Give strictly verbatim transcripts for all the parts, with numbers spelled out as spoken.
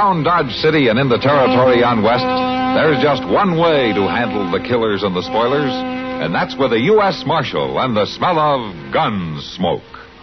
Around Dodge City and in the territory on West, there's just one way to handle the killers and the spoilers, and that's with a U S Marshal and the smell of gun smoke.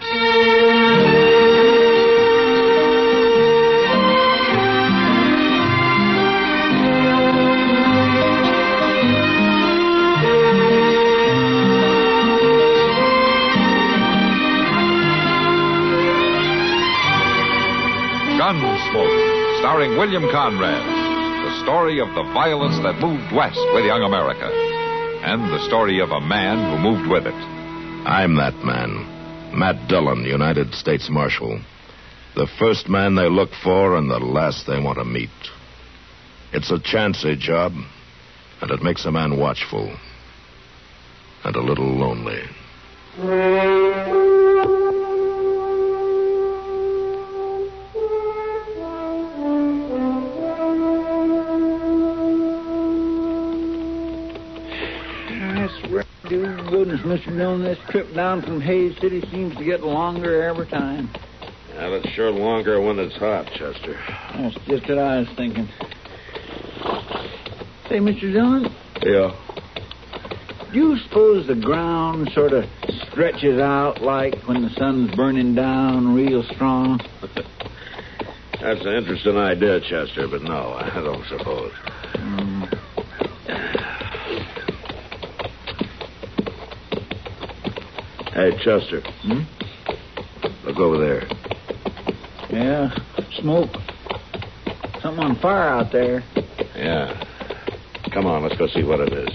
Gunsmoke, starring William Conrad. The story of the violence that moved west with young America. And the story of a man who moved with it. I'm that man. Matt Dillon, United States Marshal. The first man they look for and the last they want to meet. It's a chancy job, and it makes a man watchful. And a little lonely. Goodness, Mister Dillon, this trip down from Hayes City seems to get longer every time. Yeah, but it's sure longer when it's hot, Chester. That's just what I was thinking. Say, Mister Dillon. Yeah? Do you suppose the ground sort of stretches out like when the sun's burning down real strong? That's an interesting idea, Chester, but no, I don't suppose. Mm. Hey, Chester. Hmm? Look over there. Yeah, smoke. Something on fire out there. Yeah. Come on, let's go see what it is.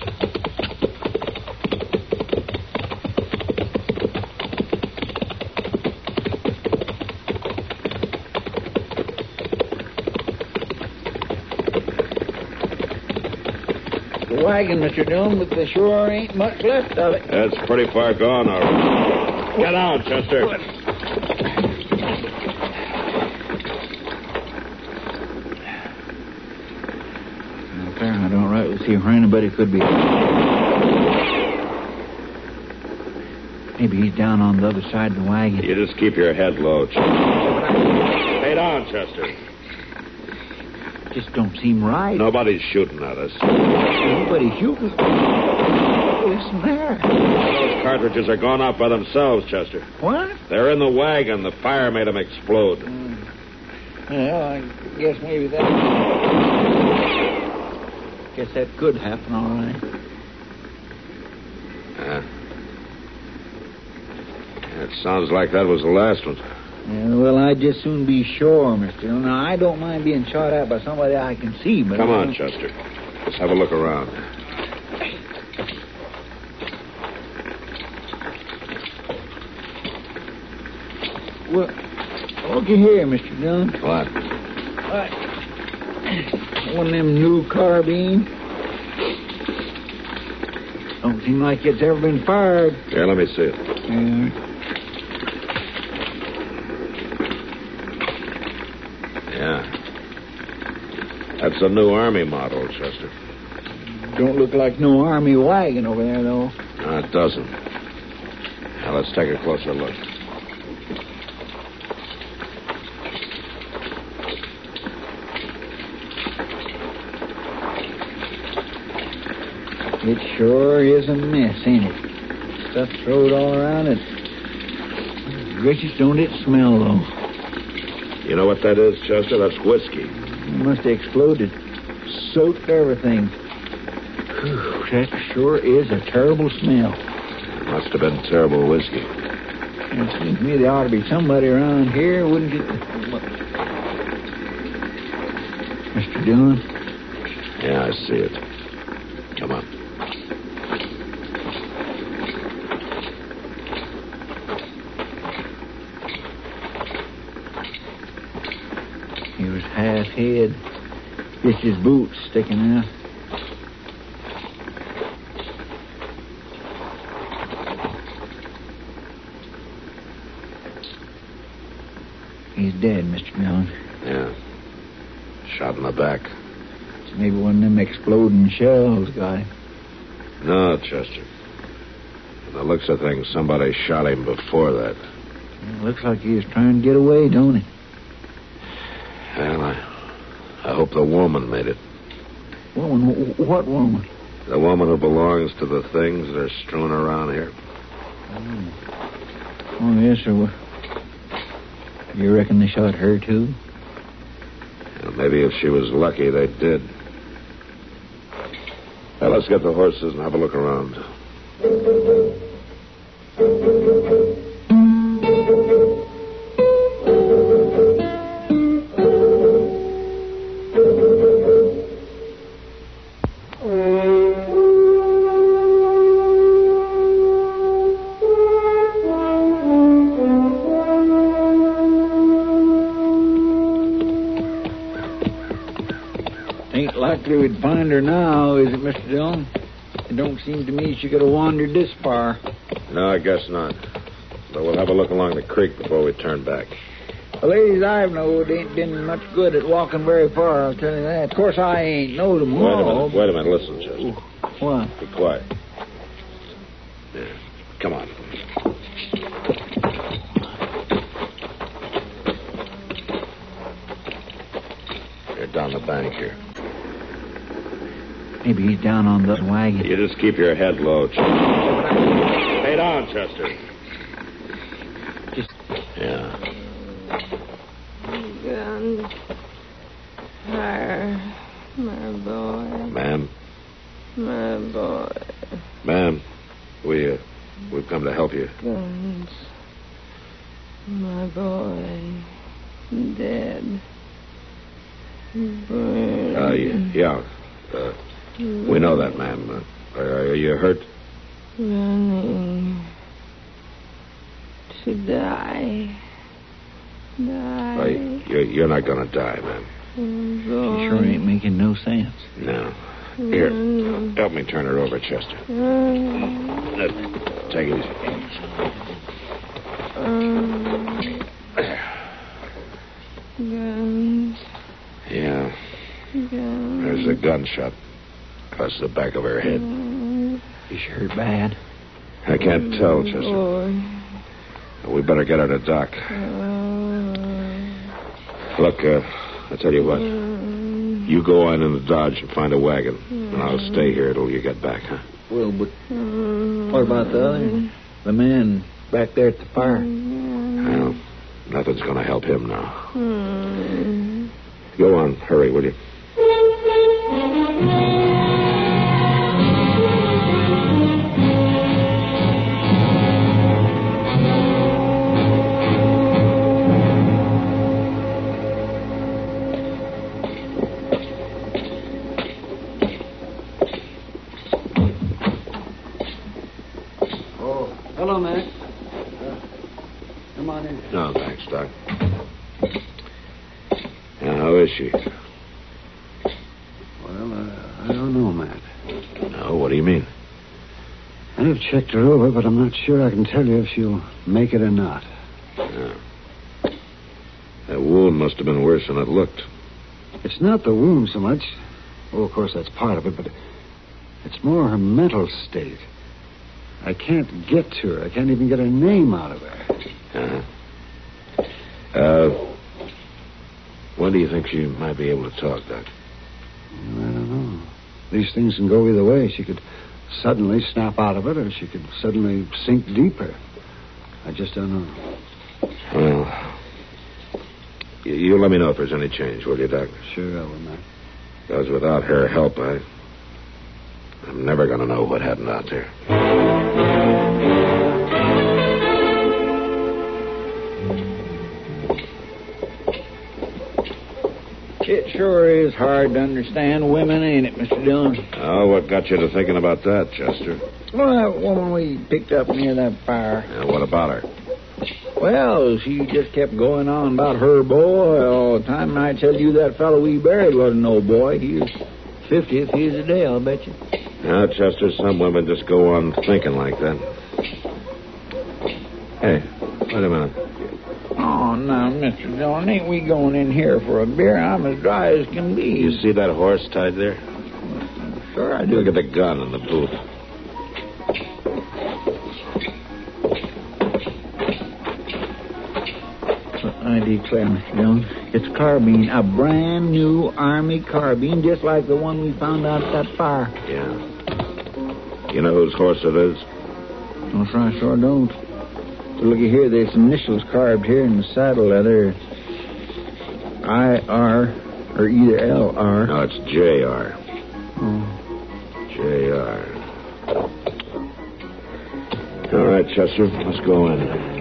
The wagon, Mister Dillon, but there sure ain't much left of it. That's pretty far gone, all right. Get out, Chester. What? Out there, I don't rightly see where anybody could be. Maybe he's down on the other side of the wagon. You just keep your head low, Chester. Stay down, Chester. Just don't seem right. Nobody's shooting at us. Nobody's shooting. Listen there. Those cartridges are gone off by themselves, Chester. What? They're in the wagon. The fire made them explode. Mm. Well, I guess maybe that... Guess that could happen, all right. Yeah. It sounds like that was the last one. Yeah, well, I'd just soon be sure, Mister Dillon. Now, I don't mind being shot at by somebody I can see, but... Come on, Chester. Let's have a look around. Well, looky here, Mister Dillon. What? What? One of them new carbines. Don't seem like it's ever been fired. Here, let me see it. Yeah. Yeah. That's a new Army model, Chester. Don't look like no Army wagon over there, though. No, it doesn't. Now, let's take a closer look. It sure is a mess, ain't it? Stuff thrown all around it. Gracious, don't it smell, though? You know what that is, Chester? That's whiskey. It must have exploded. Soaked everything. Whew, that sure is a terrible smell. Must have been terrible whiskey. It seems to me there ought to be somebody around here, wouldn't it? Mister Dillon? Yeah, I see it. Come on. He was half head. Just his boots sticking out. He's dead, Mister Dillon. Yeah. Shot in the back. Maybe one of them exploding shells got him. No, Chester. From the looks of things, somebody shot him before that. It looks like he was trying to get away, don't he? Well, I, hope the woman made it. Woman? What woman? The woman who belongs to the things that are strewn around here. Oh, oh yes, sir. Well, you reckon they shot her, too? Well, maybe if she was lucky, they did. Well, let's get the horses and have a look around. Ain't likely we'd find her now, is it, Mister Dillon? It don't seem to me she could have wandered this far. No, I guess not. But we'll have a look along the creek before we turn back. The ladies I've knowed ain't been much good at walking very far, I'll tell you that. Of course, I ain't knowed them Wait a all. minute. Wait a minute. Listen, Chester. What? Be quiet. Yeah. Come on. You're down the bank here. Maybe he's down on the wagon. You just keep your head low, Chester. Stay down, Chester. Just... Yeah. Gun. Her. My boy. Ma'am. My boy. Ma'am, we, uh, we've come to help you. Guns. My boy. Dead. Burned. Uh, yeah. Uh, we know that, ma'am. Uh, are, are you hurt? Running. To die. Die. Uh, you're, you're not going to die, ma'am. She sure ain't making no sense. No. Here, help me turn her over, Chester. Uh, take it easy. Guns. Yeah. Guns. There's a gunshot across the back of her head. Is she hurt bad? I can't tell, Chester. Boy. We better get her to Doc. Look, uh, I'll tell you what. You go on in the Dodge and find a wagon, and I'll stay here till you get back, huh? Well, but what about the other? The man back there at the fire? Well, nothing's going to help him now. Go on. Hurry, will you? Hello, Mac. Uh, come on in. No, thanks, Doc. Now, how is she? Well, uh, I don't know, Matt. No, what do you mean? I've checked her over, but I'm not sure I can tell you if she'll make it or not. Yeah. That wound must have been worse than it looked. It's not the wound so much. Oh, of course, that's part of it, but it's more her mental state. I can't get to her. I can't even get her name out of her. Uh-huh. Uh, when do you think she might be able to talk, Doc? Well, I don't know. These things can go either way. She could suddenly snap out of it, or she could suddenly sink deeper. I just don't know. Well, you, you let me know if there's any change, will you, Doc? Sure I will, Matt. Because without her help, I... I'm never going to know what happened out there. It sure is hard to understand women, ain't it, Mister Dillon? Oh, what got you to thinking about that, Chester? Well, that woman we picked up near that fire. Yeah, what about her? Well, she just kept going on about her boy all the time, and I tell you that fellow we buried wasn't no boy. He was fiftieth. He's a day, I'll bet you. Now, Chester, some women just go on thinking like that. Hey, wait a minute. Oh, now, Mister Dillon, ain't we going in here for a beer? I'm as dry as can be. You see that horse tied there? Sure I do. Look at the gun in the boot. What idea declare, Mister Dillon. It's a carbine, a brand new Army carbine, just like the one we found out at that fire. Yeah. You know whose horse it is? No, sir, I sure don't. But looky here, there's some initials carved here in the saddle leather. I R or either L R. No, it's J R. Oh. J R. All right, Chester, let's go in.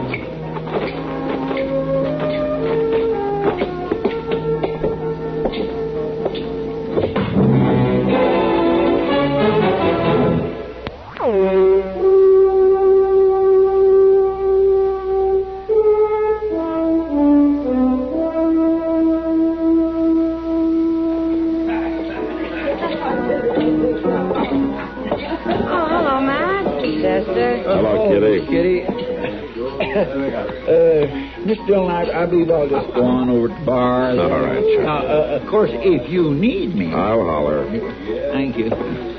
Mister Dillon, I, I believe I'll just go on over to the bar. All right, sure. Now, uh, of course, if you need me. I'll holler. Thank you.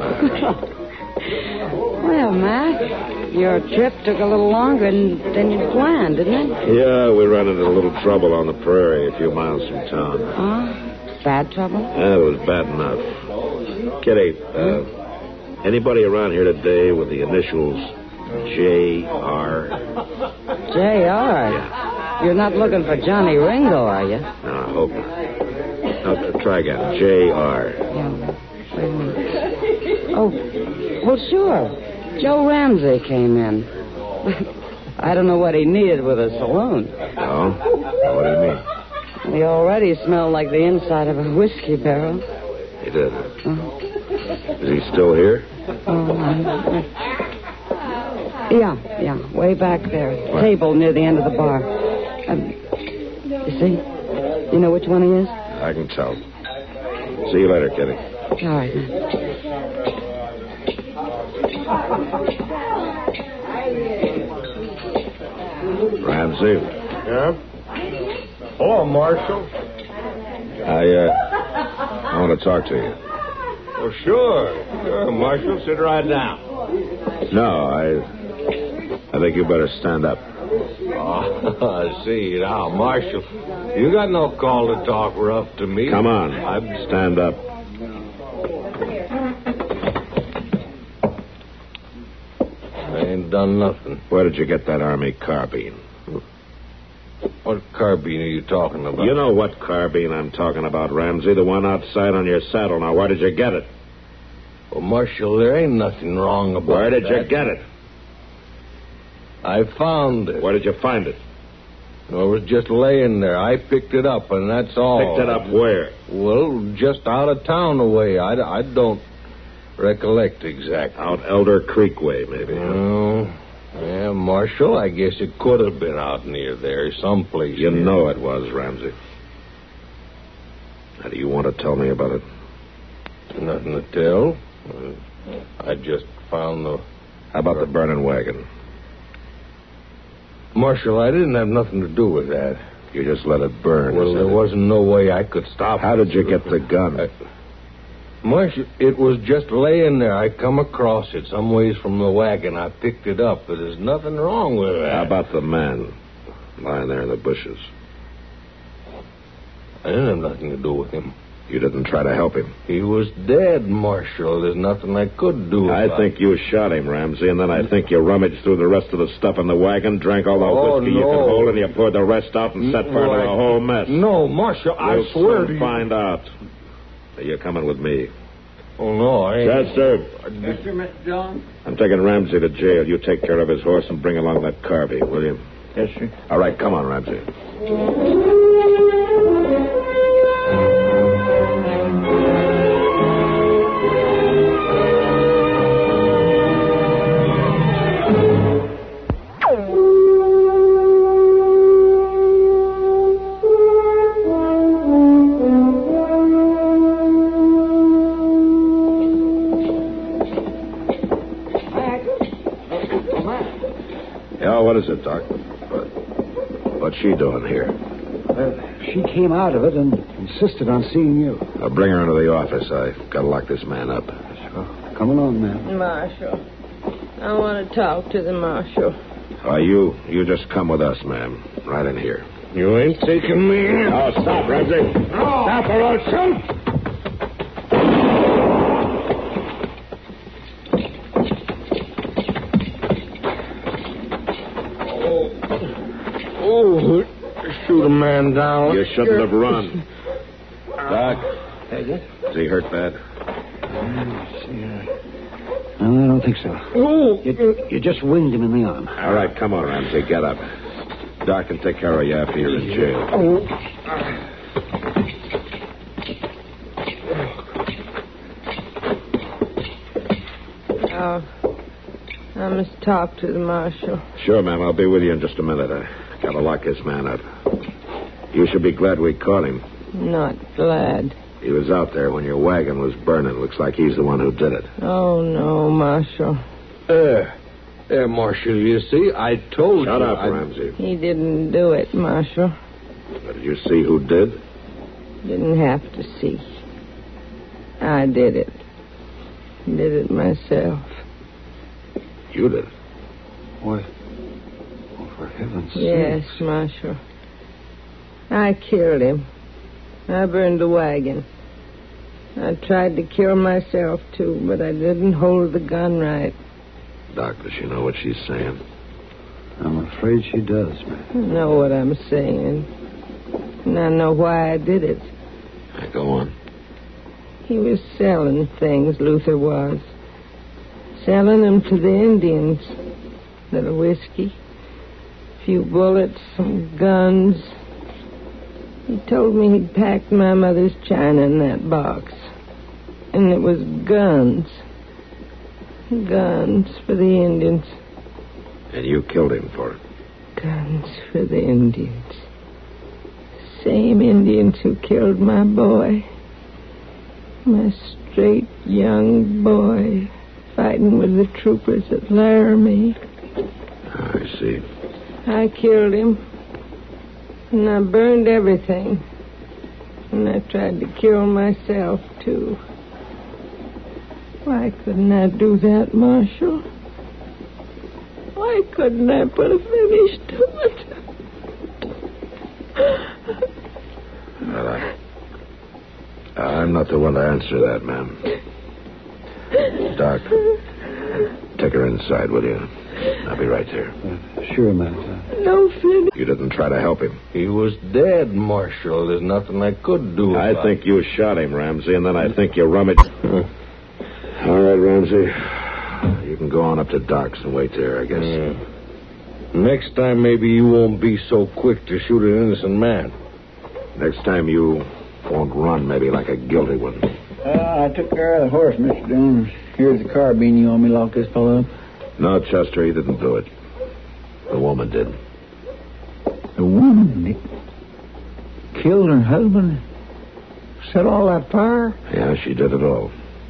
Well, Mac, your trip took a little longer than, than you planned, didn't it? Yeah, we ran into a little trouble on the prairie a few miles from town. Oh? Bad trouble? Yeah, it was bad enough. Kitty, uh, anybody around here today with the initials J R? J R? Yeah. You're not looking for Johnny Ringo, are you? No, I hope not. No, try again. J R. Yeah. Wait a minute. Oh, well, sure. Joe Ramsey came in. I don't know what he needed with a saloon. Oh? What do you mean? He already smelled like the inside of a whiskey barrel. He did. Oh. Is he still here? Oh, I... Yeah, yeah, way back there. What? Table near the end of the bar. Um, you see? You know which one he is? I can tell. See you later, Kitty. All right, then. Ramsey. Yeah? Hello, Marshal. I, uh, I want to talk to you. Oh, sure. Sure, Marshal. Sit right down. No, I... I think you better stand up. Oh, I see. Now, Marshal, you got no call to talk rough to me. Come on. I'm... Stand up. I ain't done nothing. Where did you get that Army carbine? What carbine are you talking about? You know what carbine I'm talking about, Ramsey. The one outside on your saddle. Now, where did you get it? Well, Marshal, there ain't nothing wrong about Where did that. you get it? I found it. Where did you find it? Well, it was just laying there. I picked it up, and that's all. Picked it up where? Well, just out of town away. I, I don't recollect exactly. Out Elder Creek way, maybe. Huh? Oh, yeah, Marshal, I guess it could have been out near there, someplace. You near. know it was, Ramsey. Now, do you want to tell me about it? Nothing to tell. Uh, I just found the... How about the burning wagon? Marshal, I didn't have nothing to do with that. You just let it burn. Well, there wasn't no way I could stop How it. did you get the gun? I, Marshal, it was just laying there. I come across it some ways from the wagon. I picked it up, but there's nothing wrong with that. How about the man lying there in the bushes? I didn't have nothing to do with him. You didn't try to help him? He was dead, Marshal. There's nothing I could do I about think you shot him, Ramsey, and then I think you rummaged through the rest of the stuff in the wagon, drank all the Oh, whiskey you no. could hold, and you poured the rest out and set fire Well, to the I- whole mess. No, Marshal, I We'll swear soon to you. find out. You're coming with me. Oh, no, I ain't. Chester, Mister Mister John? I'm taking Ramsey to jail. You take care of his horse and bring along that carbine, will you? Yes, sir. All right, come on, Ramsey. Yeah, what is it, Doc? What, what's she doing here? Well, she came out of it and insisted on seeing you. I'll bring her into the office. I've got to lock this man up. So, come along, ma'am. Marshal. I want to talk to the Marshal. Uh, you, you just come with us, ma'am. Right in here. You ain't taking me in. Oh, stop, Ramsey. Stop or I'll shoot. Oh, shoot a man down. You shouldn't have run. Doc, Take it. is he hurt bad? No, I don't think so. Oh. You, you just winged him in the arm. All right, come on, Ramsey. Get up. Doc can take care of you after you're in jail. Oh. Uh, I must talk to the marshal. Sure, ma'am. I'll be with you in just a minute. I gotta lock this man up. You should be glad we caught him. Not glad. He was out there when your wagon was burning. Looks like he's the one who did it. Oh, no, Marshal. There. There, Marshal, you see, I told Shut you. up, I... Ramsey. He didn't do it, Marshal. Did you see who did? Didn't have to see. I did it. Did it myself. You did. Boy. Oh, for heaven's sake. Yes, Marshal. I killed him. I burned the wagon. I tried to kill myself, too, but I didn't hold the gun right. Doc, does she know what she's saying? I'm afraid she does, man. I know what I'm saying. And I know why I did it. Now, go on. He was selling things, Luther was. Selling them to the Indians. Little whiskey, a few bullets, some guns. He told me he'd packed my mother's china in that box. And it was guns. Guns for the Indians. And you killed him for it. Guns for the Indians. Same Indians who killed my boy. My straight young boy fighting with the troopers at Laramie. I see. I killed him. And I burned everything. And I tried to kill myself, too. Why couldn't I do that, Marshal? Why couldn't I put a finish to it? Well, I, I'm not the one to answer that, ma'am. Doc, take her inside, will you? I'll be right there. Uh, sure, man. Uh, No finish. You didn't try to help him. He was dead, Marshal. There's nothing I could do I about think you shot him, Ramsey, and then I think you rummaged... All right, Ramsey. You can go on up to Doc's and wait there, I guess. Yeah. Next time, maybe you won't be so quick to shoot an innocent man. Next time, you won't run maybe like a guilty one. Uh, I took care of the horse, Mister Jones. Here's the carbine. You want me to lock this fellow up? No, Chester, he didn't do it. The woman did. The woman that killed her husband? Set all that fire? Yeah, she did it all.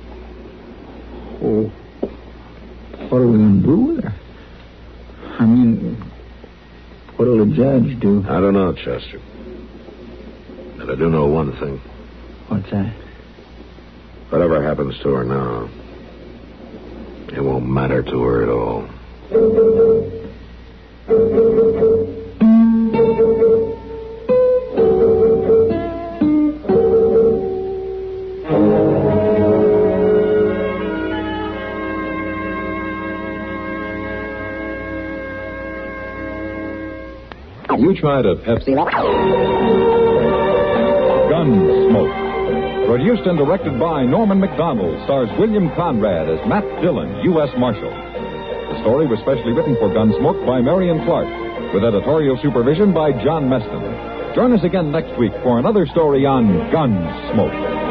Oh, what are we going to do with her? I mean, what'll the judge do? I don't know, Chester. But I do know one thing. What's that? Whatever happens to her now, it won't matter to her at all. You tried a Pepsi. Gunsmoke. Produced and directed by Norman McDonald, stars William Conrad as Matt Dillon, U S Marshal. The story was specially written for Gunsmoke by Marion Clark, with editorial supervision by John Meston. Join us again next week for another story on Gunsmoke.